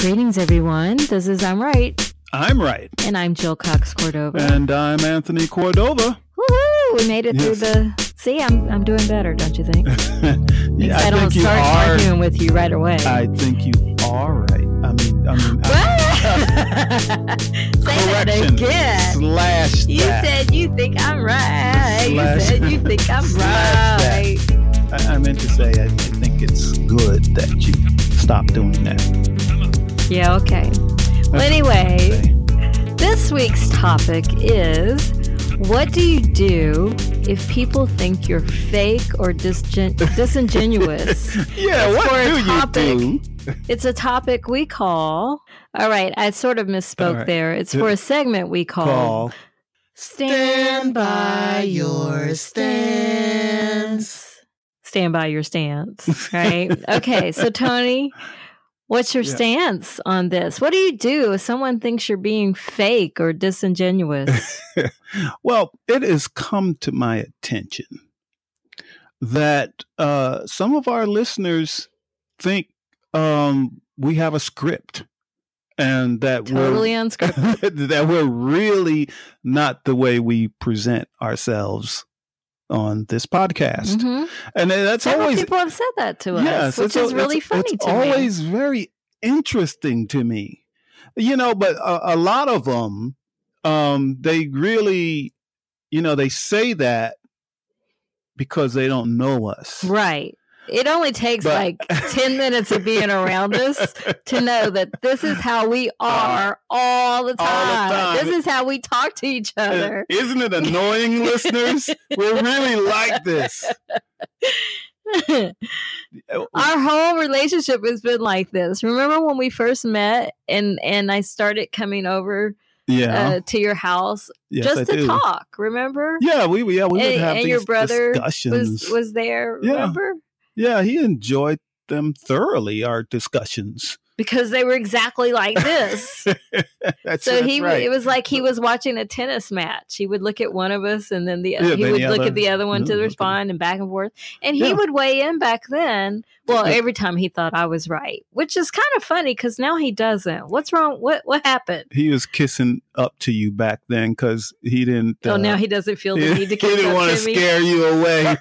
Greetings, everyone. This is I'm Right. I'm Right. And I'm Jill Cox Cordova. And I'm Anthony Cordova. Woohoo! We made it through the... See, I'm doing better, don't you think? Yeah, I don't start arguing with you right away. I think you are right. Say that again. Slash that. You said you think I'm right. You said you think I'm right. I meant to say I think it's good that you stop doing that. Yeah, okay. Well, anyway, this week's topic is, what do you do if people think you're fake or disingenuous? Yeah, what do you do? It's a topic we call... All right, I sort of misspoke there. It's for a segment we call... Stand by your stance. Stand by your stance, right? Okay, so Tony... What's your stance on this? What do you do if someone thinks you're being fake or disingenuous? Well, it has come to my attention that some of our listeners think we have a script and that totally unscripted. That we're really not the way we present ourselves on this podcast. Mm-hmm. And that's Several always... people have said that to us, which is really funny to me. It's always very interesting to me. You know, but a lot of them, they really, they say that because they don't know us. Right. It only takes 10 minutes of being around us to know that this is how we are all the time. This is how we talk to each other. Isn't it annoying, listeners? We're really like this. Our whole relationship has been like this. Remember when we first met and I started coming over to your house just to talk, remember? Yeah, we would have these your brother discussions. was there, remember? Yeah, he enjoyed them thoroughly, our discussions. Because they were exactly like this. It was like he was watching a tennis match. He would look at one of us and then he would look at the other one to respond and back and forth. And he would weigh in back then. Well, every time he thought I was right, which is kind of funny because now he doesn't. What's wrong? What happened? He was kissing up to you back then because he didn't. Now he doesn't feel the need to kiss up to me. He didn't want to scare you away.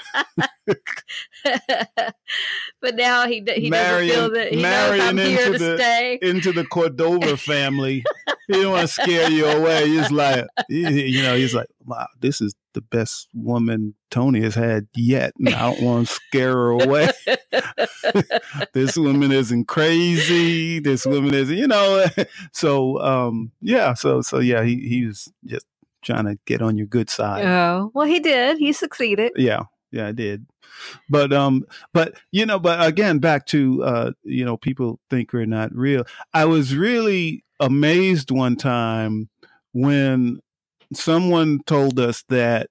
But now he doesn't feel that he knows I'm here to stay. Into the Cordova family. He didn't want to scare you away. He's like, he's like, wow, this is the best woman Tony has had yet. And I don't want to scare her away. This woman isn't crazy. This woman isn't, So, he was just trying to get on your good side. Oh, well, he did. He succeeded. Yeah, I did. But again, back to, people think we're not real. I was really amazed one time when someone told us that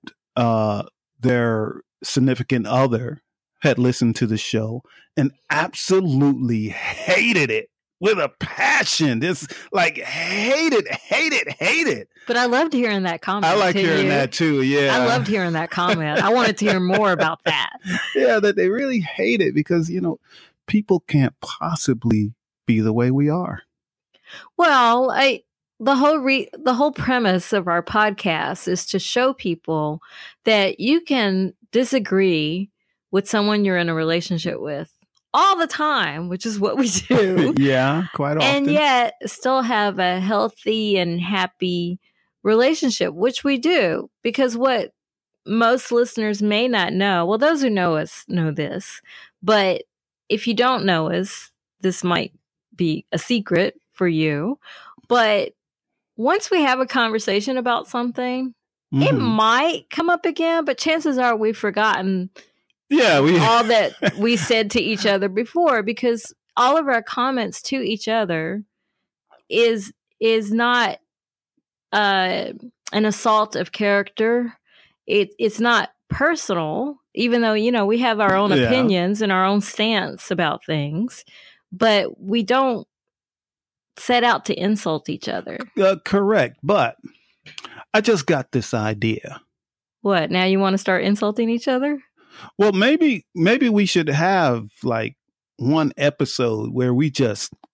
their significant other had listened to the show and absolutely hated it with a passion. This hate it. But I loved hearing that comment. I like hearing that too. Yeah. I loved hearing that comment. I wanted to hear more about that. Yeah, that they really hate it because, people can't possibly be the way we are. Well, the whole premise of our podcast is to show people that you can disagree with someone you're in a relationship with all the time, which is what we do. Yeah, quite often. And yet still have a healthy and happy relationship, which we do. Because what most listeners may not know, well, those who know us know this, but if you don't know us, this might be a secret for you. But once we have a conversation about something, it might come up again, but chances are we've forgotten all that we said to each other before, because all of our comments to each other is not an assault of character. It's not personal, even though, we have our own opinions and our own stance about things, but we don't set out to insult each other. Correct. But I just got this idea. What? Now you want to start insulting each other? Well, maybe we should have one episode where we just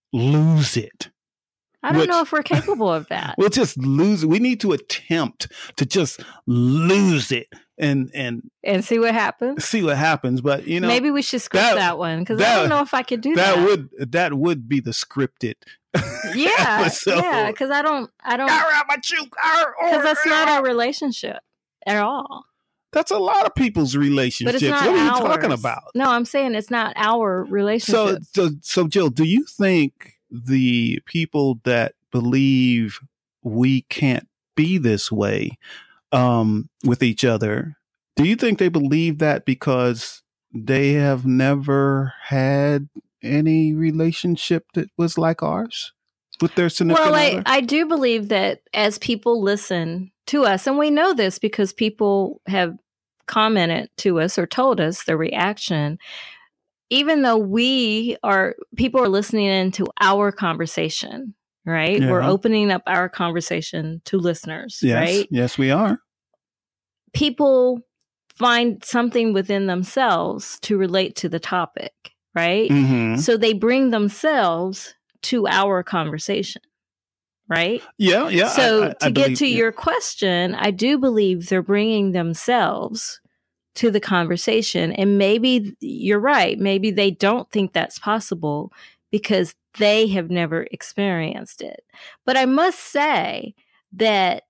lose it. I don't know if we're capable of that. We'll just lose it. We need to attempt to just lose it and see what happens. See what happens. But maybe we should script that one, because I don't know if I could do that. That would be the scripted. Yeah, because I don't. Because that's not our relationship at all. That's a lot of people's relationships. But it's not what are you ours. talking about? No, I'm saying it's not our relationship. So Jill, do you think the people that believe we can't be this way with each other, do you think they believe that because they have never had any relationship that was like ours with their significant other? I do believe that as people listen to us, and we know this because people have commented to us or told us their reaction, even though people are listening into our conversation, right? Yeah. We're opening up our conversation to listeners, right? Yes, we are. People find something within themselves to relate to the topic, right? Mm-hmm. So they bring themselves to our conversation, right? Yeah. So to get to your question, I do believe they're bringing themselves to the conversation. And maybe you're right. Maybe they don't think that's possible because they have never experienced it. But I must say that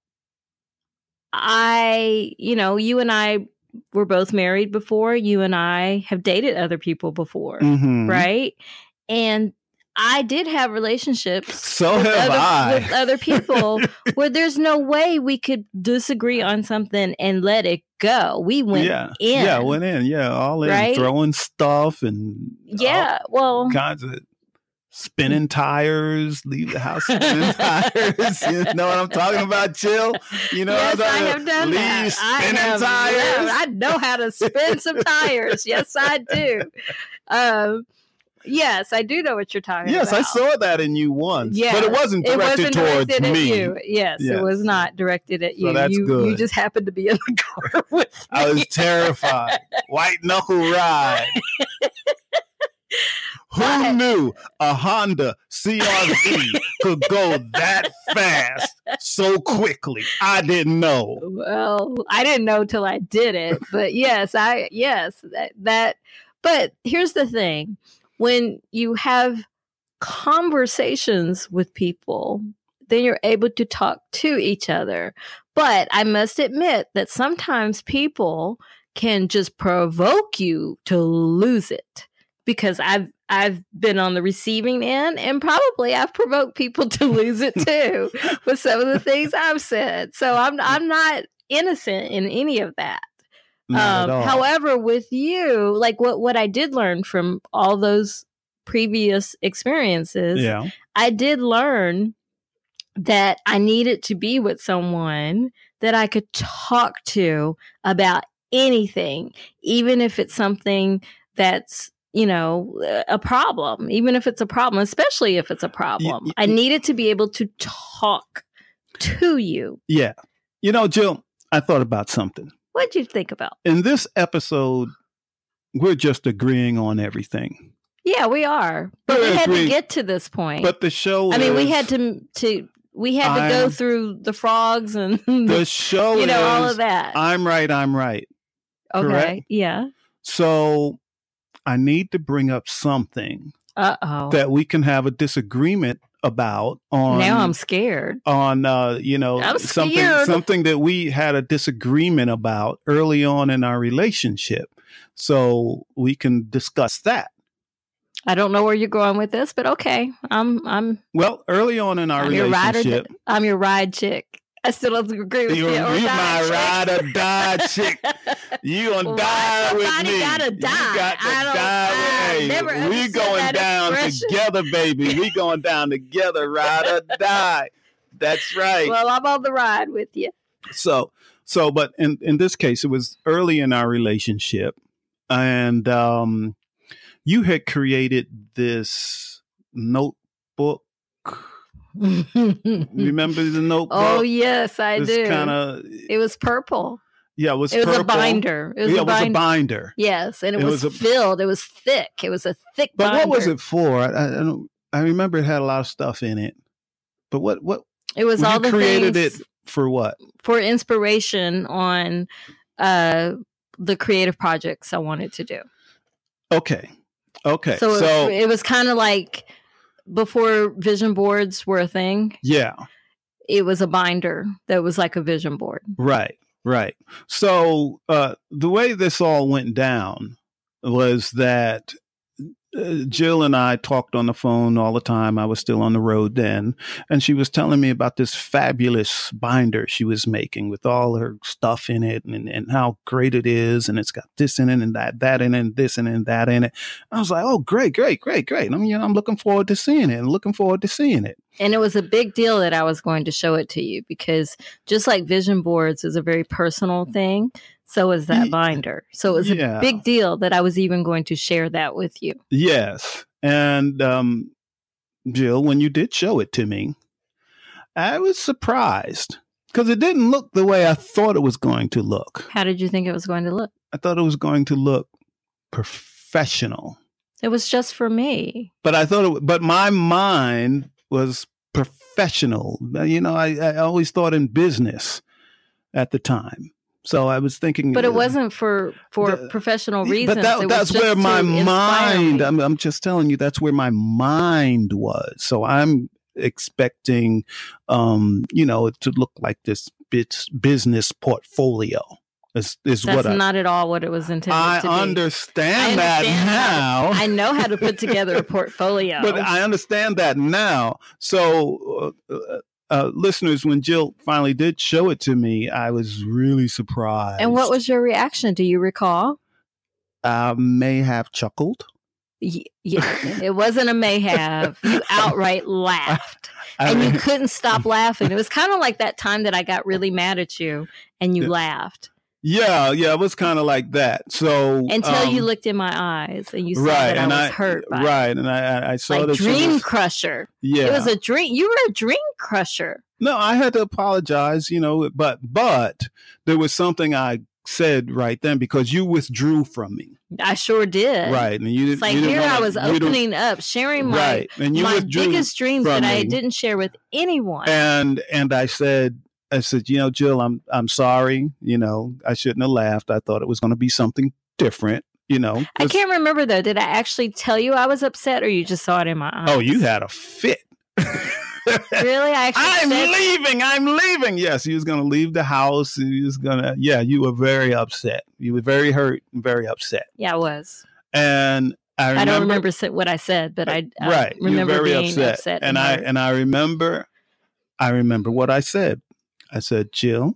you and I were both married before. You and I have dated other people before, mm-hmm. right? And I did have relationships with other people where there's no way we could disagree on something and let it go. We went in. Yeah, went in. Yeah, all in, right? Throwing stuff and all kinds of spinning tires, leave the house spinning tires. You know what I'm talking about, Jill? You know yes, what I'm I have done that. Spinning tires. I know how to spin some tires. Yes, I do. Yes, I do know what you're talking about. Yes, I saw that in you once. Yeah, but it wasn't directed towards me. At you. Yes, it was not directed at you. So that's good. You just happened to be in the car with me. I was terrified. White knuckle ride. Who knew a Honda CR-V could go that fast so quickly? I didn't know. Well, I didn't know till I did it. But but here's the thing. When you have conversations with people, then you're able to talk to each other. But I must admit that sometimes people can just provoke you to lose it, because I've been on the receiving end, and probably I've provoked people to lose it too with some of the things I've said. So I'm not innocent in any of that. However, with you, like what I did learn from all those previous experiences, I did learn that I needed to be with someone that I could talk to about anything, even if it's something that's, a problem, even if it's a problem, especially if it's a problem. I needed to be able to talk to you. Yeah. Jill, I thought about something. What'd you think about? In this episode, we're just agreeing on everything. Yeah, we are. But we had to get to this point. But the show we had to go through the frogs and the show all of that. I'm right. Okay. Correct? Yeah. So I need to bring up something that we can have a disagreement about on. Now I'm scared. On I'm scared. something that we had a disagreement about early on in our relationship. So we can discuss that. I don't know where you're going with this, but okay. Well, early on in our relationship, I'm your ride chick. I still don't agree with you. You're my ride or die chick. You gonna die with me. Gotta die. You got to die with me. We going down together, baby. We going down together, ride or die. That's right. Well, I'm on the ride with you. So, but in this case, it was early in our relationship, and you had created this notebook. Remember the notebook? Oh yes, I do. It was purple. Yeah, it was purple. Was a binder. It was a binder. Yes, and it was filled. It was thick. It was a thick binder. But what was it for? I don't. I remember it had a lot of stuff in it. But what it was all the created things it for what? For inspiration on the creative projects I wanted to do. Okay. So it was kind of like before vision boards were a thing. Yeah. It was a binder that was like a vision board. Right. So the way this all went down was that Jill and I talked on the phone all the time. I was still on the road then. And she was telling me about this fabulous binder she was making with all her stuff in it and how great it is. And it's got this in it and that in it and this in it and that in it. I was like, oh, great. I'm looking forward to seeing it. And it was a big deal that I was going to show it to you because just like vision boards is a very personal thing, so is that binder. So it was a big deal that I was even going to share that with you. Yes. And Jill, when you did show it to me, I was surprised because it didn't look the way I thought it was going to look. How did you think it was going to look? I thought it was going to look professional. It was just for me. But my mind was professional. You know, I always thought in business at the time. So I was thinking, but it wasn't for professional reasons. But that's where my mind. I'm just telling you, that's where my mind was. So I'm expecting, it to look like this business portfolio. That's not at all what it was intended to be. I understand that now. I know how to put together a portfolio. But I understand that now. So, listeners, when Jill finally did show it to me, I was really surprised. And what was your reaction? Do you recall? I may have chuckled. Yeah, it wasn't a may have. You outright laughed. And you couldn't stop laughing. It was kind of like that time that I got really mad at you and you laughed. Yeah, it was kind of like that. So until you looked in my eyes and you saw that I was hurt by it. And I saw like that dream crusher. Yeah, it was a dream. You were a dream crusher. No, I had to apologize, but there was something I said right then because you withdrew from me. I sure did. Right, and you. It's like here I was opening up, sharing my biggest dreams that I didn't share with anyone. And I said, Jill, I'm sorry. I shouldn't have laughed. I thought it was going to be something different. I can't remember though. Did I actually tell you I was upset, or you just saw it in my eyes? Oh, you had a fit. Really? I'm leaving. Yes, he was going to leave the house. He was going to. Yeah, you were very upset. You were very hurt and very upset. Yeah, I was. And I don't remember what I said, but I remember being upset. And I remember what I said. I said, Jill,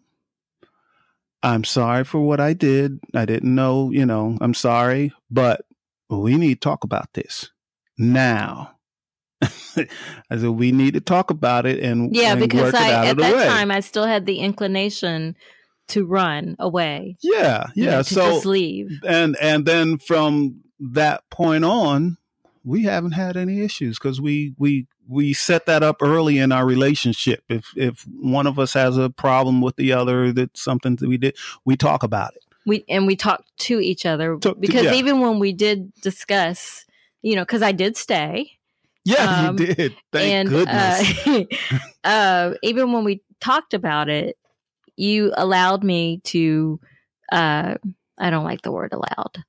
I'm sorry for what I did. I didn't know, I'm sorry, but we need to talk about this now. I said, we need to talk about it and because work it out at of the that way. time, I still had the inclination to run away. Yeah. To just leave. And then from that point on, we haven't had any issues because we set that up early in our relationship. If one of us has a problem with the other, that's something that we did, we talk about it. We talk to each other because even when we did discuss, because I did stay. Yeah, you did. Thank goodness. Even when we talked about it, you allowed me to. I don't like the word allowed.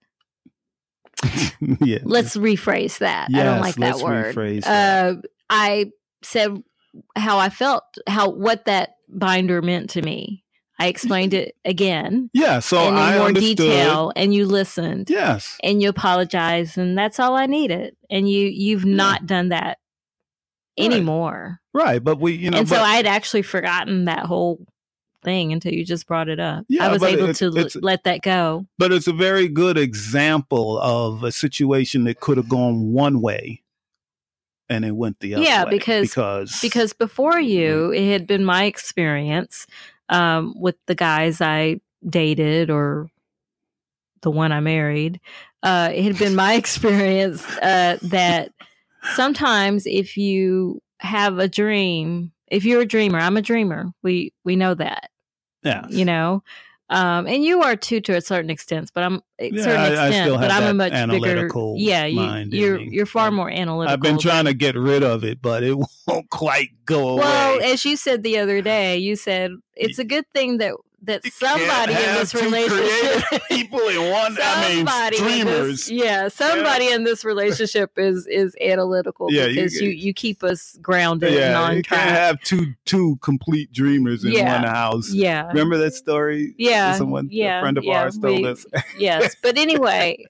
Yeah. Let's rephrase that. Yes, I don't like that word. Rephrase that. I said how I felt, what that binder meant to me. I explained it again. Yeah, so in I more understood. detail, and you listened. Yes, and you apologized, and that's all I needed. And you've not done that anymore, right? But we, so I had actually forgotten that whole thing until you just brought it up. Yeah, I was able to let that go. But it's a very good example of a situation that could have gone one way and it went the other way. Yeah, because before you, it had been my experience with the guys I dated or the one I married. It had been my experience that sometimes if you have a dream, if you're a dreamer, I'm a dreamer. We know that. Yeah. And you are too, to a certain extent, but I'm I still have I'm that a much analytical bigger. mind. You're far more analytical. I've been trying to get rid of it, but it won't quite go away. Well, as you said the other day, you said it's a good thing that somebody in this relationship, people in one, streamers. Somebody in this relationship is analytical because you keep us grounded and on track. You can't have two complete dreamers in one house. Yeah. Remember that story? Yeah. A friend of ours told us. Yes. But anyway,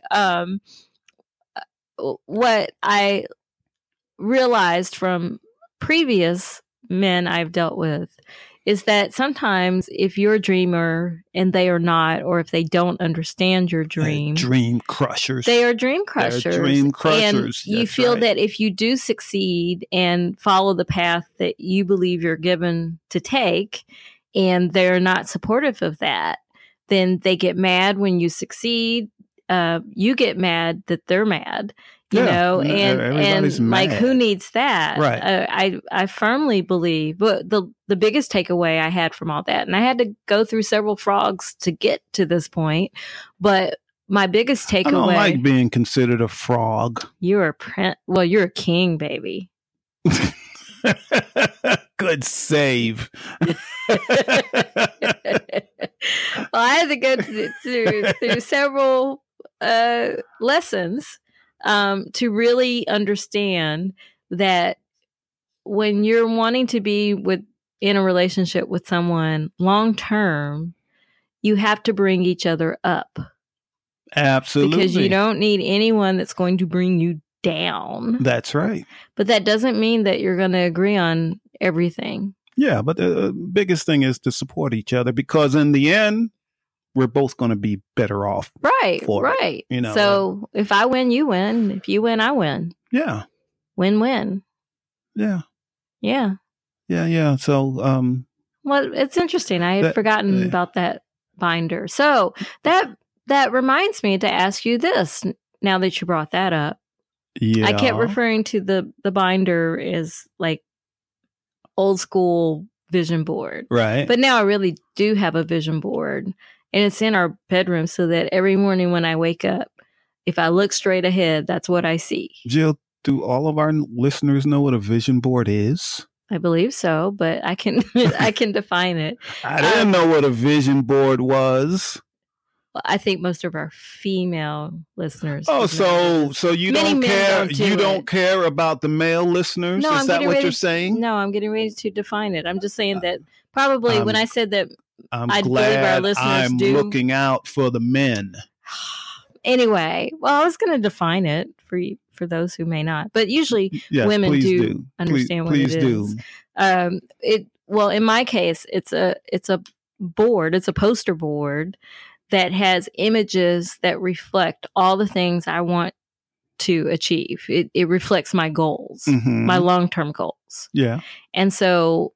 what I realized from previous men I've dealt with is that sometimes if you're a dreamer and they are not, or if they don't understand your dream, dream crushers. They are dream crushers. They're dream crushers. And you feel that if you do succeed and follow the path that you believe you're given to take, and they're not supportive of that, then they get mad when you succeed. You get mad that they're mad. You know, and like, who needs that? Right. I firmly believe, but the biggest takeaway I had from all that, and I had to go through several frogs to get to this point, but my biggest takeaway. I don't like being considered a frog. You're a king, baby. Good save. Well, I had to go through several lessons. To really understand that when you're wanting to be in a relationship with someone long term, you have to bring each other up. Absolutely. Because you don't need anyone that's going to bring you down. That's right. But that doesn't mean that you're going to agree on everything. Yeah, but the biggest thing is to support each other, because in the end, we're both going to be better off. Right. It, you know. So if I win, you win. If you win, I win. Yeah. Win-win. Yeah. Yeah. Yeah. Yeah. So, well, it's interesting. I had forgotten about that binder. So that reminds me to ask you this. Now that you brought that up, I kept referring to the binder as like old school vision board. Right. But now I really do have a vision board. And it's in our bedroom, so that every morning when I wake up, if I look straight ahead, that's what I see. Jill, do all of our listeners know what a vision board is? I believe so, but I can I can define it. I didn't know what a vision board was. Well, I think most of our female listeners. Oh, so you don't care? You don't care about the male listeners? No, is that what you're saying? No, I'm getting ready to define it. I'm just saying that probably when I said that. I believe our listeners looking out for the men. Anyway, well, I was going to define it for those who may not, but usually women do understand what it is. Well, in my case, it's a board. It's a poster board that has images that reflect all the things I want to achieve. It reflects my goals, my long-term goals. Yeah. And so,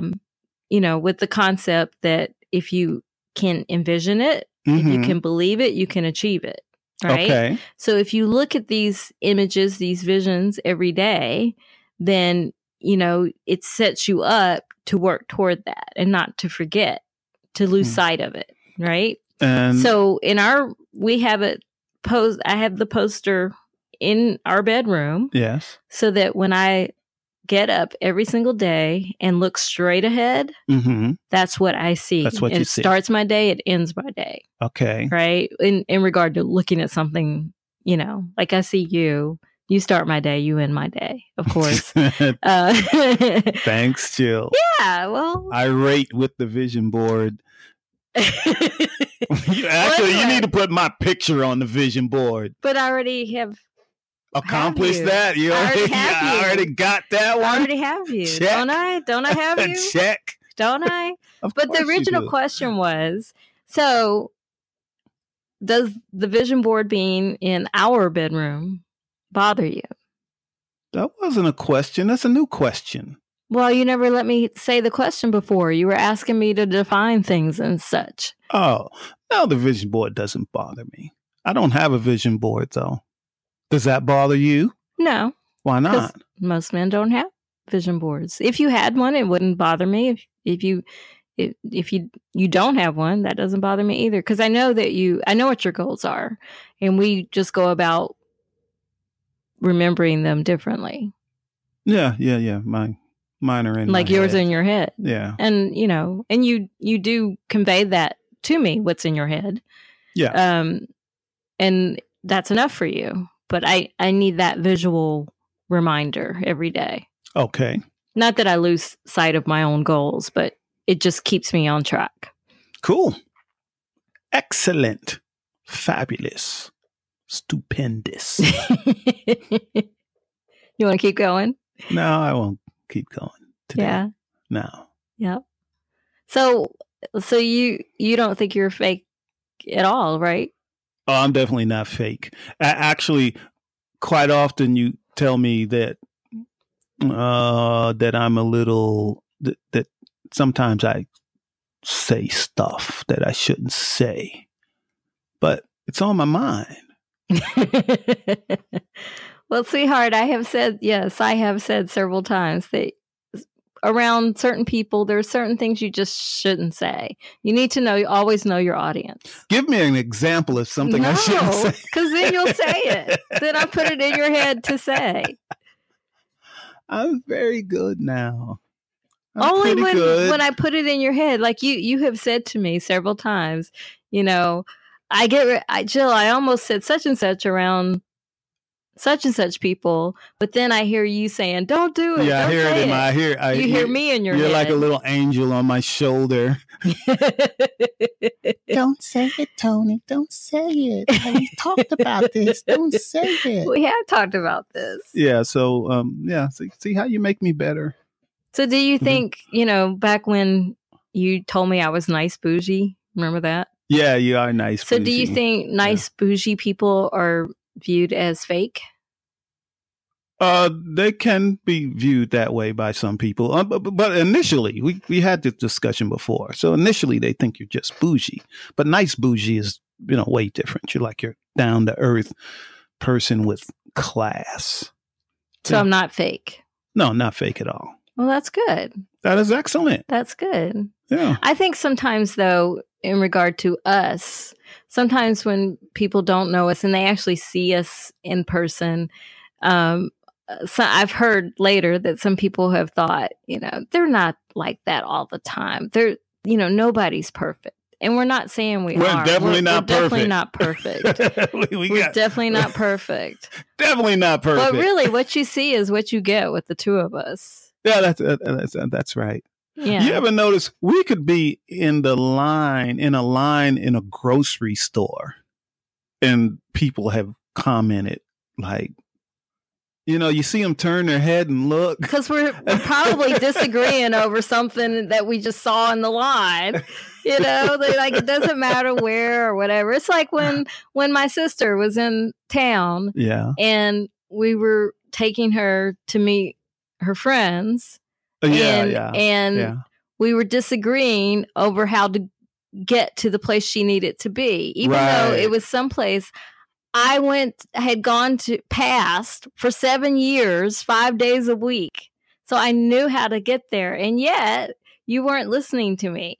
with the concept that if you can envision it, if you can believe it, you can achieve it. Right. Okay. So if you look at these images, these visions every day, then, it sets you up to work toward that and not to forget, to lose sight of it. Right. And so we have I have the poster in our bedroom. Yes. So that when I get up every single day and look straight ahead, that's what I see. That's what you see. It starts my day, it ends my day. Okay. Right? In regard to looking at something, like I see you start my day, you end my day, of course. Thanks, Jill. Yeah, well. I rate with the vision board. You need to put my picture on the vision board. But I already have accomplished that. I already got that one. I already have you. Check. Don't I have you? Check. Don't I? But the original question was, so does the vision board being in our bedroom bother you? That wasn't a question. That's a new question. Well, you never let me say the question before. You were asking me to define things and such. Oh, no, the vision board doesn't bother me. I don't have a vision board, though. Does that bother you? No. Why not? Most men don't have vision boards. If you had one, it wouldn't bother me. If if you don't have one, that doesn't bother me either. Because I know what your goals are, and we just go about remembering them differently. Yeah. Mine are in like my yours head. in your head. Yeah. And and you do convey that to me, what's in your head. Yeah. And that's enough for you. But I need that visual reminder every day. Okay. Not that I lose sight of my own goals, but it just keeps me on track. Cool. Excellent. Fabulous. Stupendous. You want to keep going? No, I won't keep going today. Yeah. No. Yep. So you don't think you're fake at all, right? Oh, I'm definitely not fake. Actually, quite often you tell me that I'm a little that sometimes I say stuff that I shouldn't say, but it's on my mind. Well, sweetheart, I have said several times that around certain people, there are certain things you just shouldn't say. You need to always know your audience. Give me an example of something I shouldn't say. Because then you'll say it. Then I put it in your head to say. I'm very good now. Only when I put it in your head, like you have said to me several times, Jill, I almost said such and such around such and such people, but then I hear you saying, "Don't do it." Yeah, I hear it in my ear. You hear me in your head. You're like a little angel on my shoulder. Don't say it, Tony. Don't say it. We talked about this. Don't say it. We have talked about this. Yeah. So, See how you make me better. So, do you think back when you told me I was nice bougie? Remember that? Yeah, you are nice. So, bougie. do you think nice bougie people are viewed as fake? They can be viewed that way by some people. But initially, we had this discussion before. So initially, they think you're just bougie. But nice bougie is, way different. You're like you're down to earth person with class. So yeah. I'm not fake. No, not fake at all. Well, that's good. That is excellent. That's good. Yeah. I think sometimes, though, in regard to us, sometimes when people don't know us and they actually see us in person, so I've heard later that some people have thought, they're not like that all the time. They're, nobody's perfect. And we're not saying we're definitely not perfect. Definitely not perfect. We're definitely not perfect. Definitely not perfect. But really, what you see is what you get with the two of us. Yeah, that's right. Yeah. You ever notice we could be in a line in a grocery store, and people have commented like, you see them turn their head and look. Because we're probably disagreeing over something that we just saw in the line. Like it doesn't matter where or whatever. It's like when my sister was in town. Yeah. And we were taking her to meet her friends. And we were disagreeing over how to get to the place she needed to be. Even though it was someplace I had gone past for 7 years, 5 days a week. So I knew how to get there. And yet you weren't listening to me.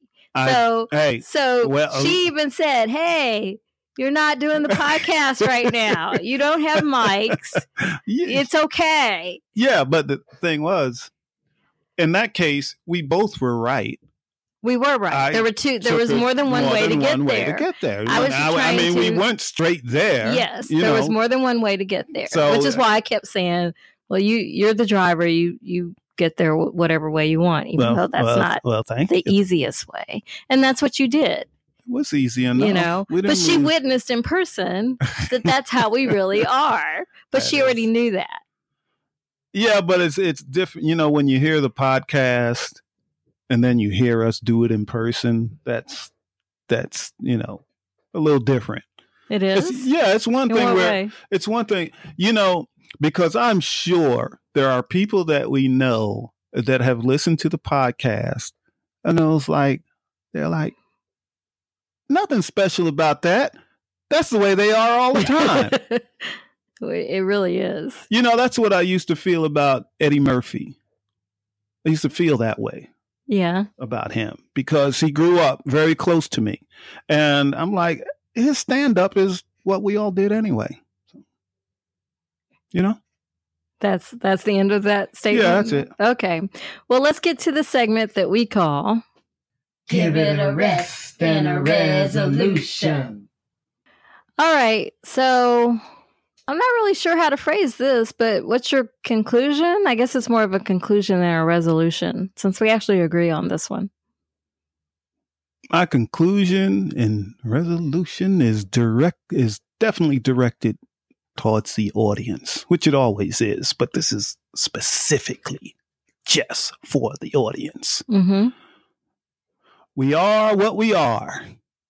She even said, "Hey, you're not doing the podcast right now. You don't have mics. Yeah. It's okay." Yeah. But the thing was, in that case, we both were right. We were right. There was more than one way to get there. We went straight there. Yes, there was more than one way to get there. So, which is why I kept saying, "Well, you're the driver. You get there whatever way you want, even though that's not the easiest way." And that's what you did. It was easy enough. But she witnessed in person that's how we really are. But she already knew that. Yeah, but it's different. When you hear the podcast. And then you hear us do it in person. That's a little different. It is. It's one thing it's one thing, because I'm sure there are people that we know that have listened to the podcast, and they're like, nothing special about that. That's the way they are all the time. It really is. That's what I used to feel about Eddie Murphy. I used to feel that way. Yeah. about him because he grew up very close to me. And I'm like, his stand-up is what we all did anyway. You know? That's the end of that statement? Yeah, that's it. Okay. Well, let's get to the segment that we call... Give it a rest and a resolution. All right. So I'm not really sure how to phrase this, but what's your conclusion? I guess it's more of a conclusion than a resolution, since we actually agree on this one. My conclusion and resolution is definitely directed towards the audience, which it always is, but this is specifically just for the audience. Mm-hmm. We are what we are.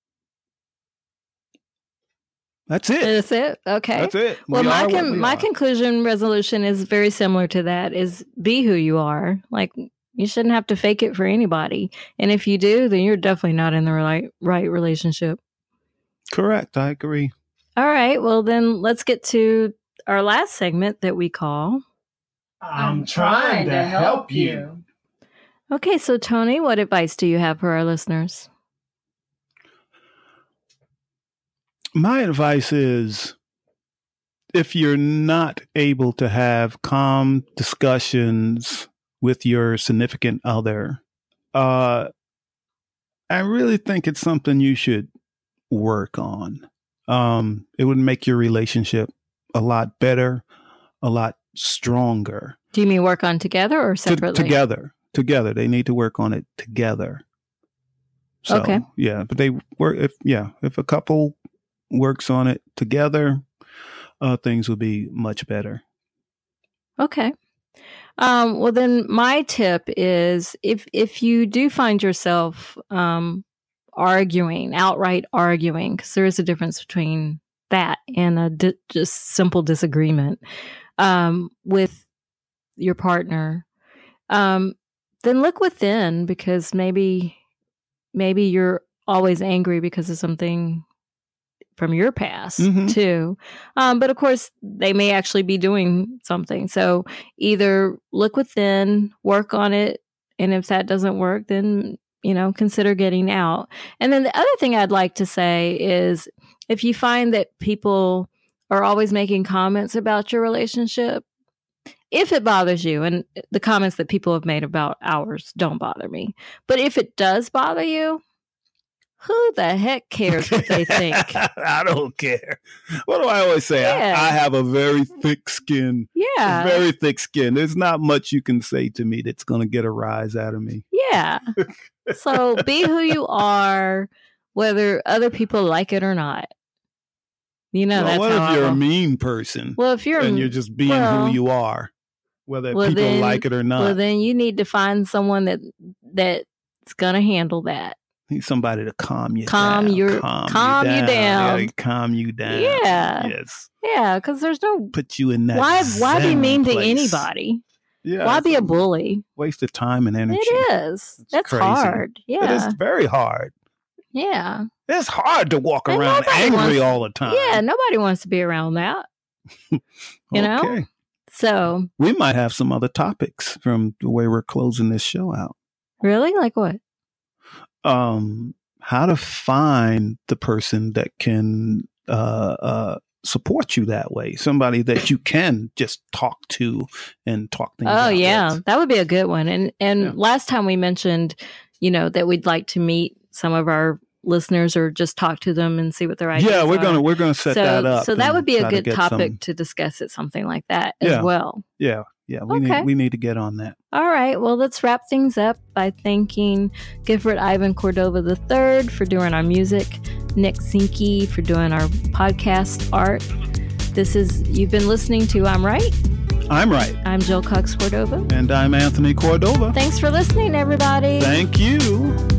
That's it. That's it? Okay. That's it. Well, my conclusion resolution is very similar to that, is be who you are. Like, you shouldn't have to fake it for anybody. And if you do, then you're definitely not in the right relationship. Correct. I agree. All right. Well, then let's get to our last segment that we call... I'm trying to help you. Okay. So, Tony, what advice do you have for our listeners? My advice is, if you're not able to have calm discussions with your significant other, I really think it's something you should work on. It would make your relationship a lot better, a lot stronger. Do you mean work on together or separately? Together. They need to work on it together. So, okay. Yeah, but they work. If a couple works on it together, things will be much better. Okay. Well, then my tip is if you do find yourself outright arguing, because there is a difference between that and a just simple disagreement with your partner, then look within, because maybe you're always angry because of something from your past too. But of course, they may actually be doing something. So either look within, work on it, and if that doesn't work, then, consider getting out. And then the other thing I'd like to say is, if you find that people are always making comments about your relationship, if it bothers you, and the comments that people have made about ours don't bother me, but if it does bother you, who the heck cares what they think? I don't care. What do I always say? Yeah. I have a very thick skin. Yeah. Very thick skin. There's not much you can say to me that's going to get a rise out of me. Yeah. So be who you are, whether other people like it or not. That's what how if you're a mean person? Well, if you're and you're just being who you are, whether people like it or not. Well, then you need to find someone that's going to handle that. Need somebody to calm you down. Calm you down. Calm you down. Yeah. Yes. Yeah, because there's no... Put you in that Why be mean place. to anybody? Yeah. Why be a bully? Waste of time and energy. It is. That's crazy. Hard. Yeah. It is very hard. Yeah. It's hard to walk around angry all the time. Yeah, nobody wants to be around that. You know? So... we might have some other topics from the way we're closing this show out. Really? Like what? How to find the person that can support you that way. Somebody that you can just talk to and talk things out. Oh, yeah. with. That would be a good one. And last time we mentioned, that we'd like to meet some of our listeners or just talk to them and see what their ideas are. Yeah, we're gonna set that up. So that would be a good topic to discuss at something like that as well. Yeah. We need to get on that. All right. Well, let's wrap things up by thanking Gifford Ivan Cordova III for doing our music, Nick Zinke for doing our podcast art. You've been listening to I'm Right. I'm Right. I'm Jill Cox Cordova. And I'm Anthony Cordova. Thanks for listening, everybody. Thank you.